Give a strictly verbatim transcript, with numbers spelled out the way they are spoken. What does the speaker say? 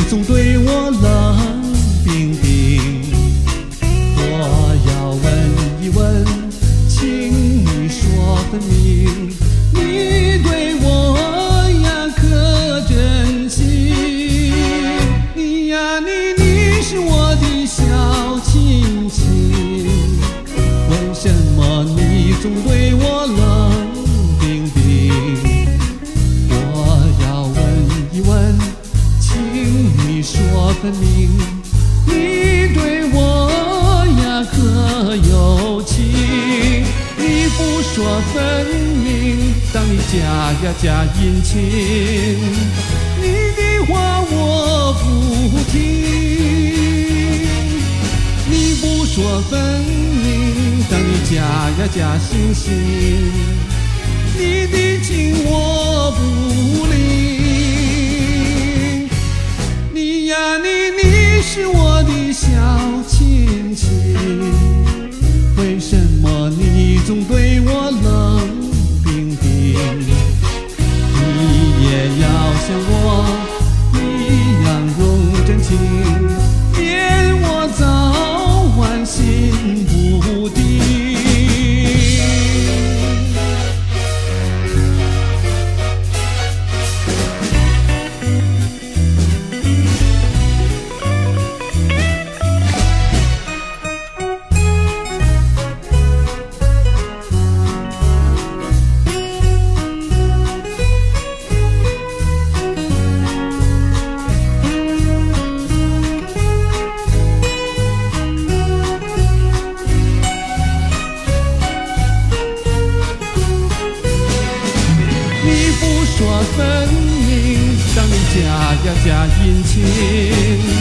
总对我冷冰冰。我要问一问，请你说分明，你对我呀可真心？你呀你，你是我的小亲亲，为什么你总对我冷冰冰？我要问一问，请你说分明，你对我呀可有情？你不说分明，当你假呀假殷勤，你的话我不听。你不说分明，当你假呀假惺惺，你的情我不领。你呀你，你是我的小亲亲，为什么你总对我冷冰冰？你也要像我一样用真情，免我早晚心不定。说分明，当你假呀假殷勤，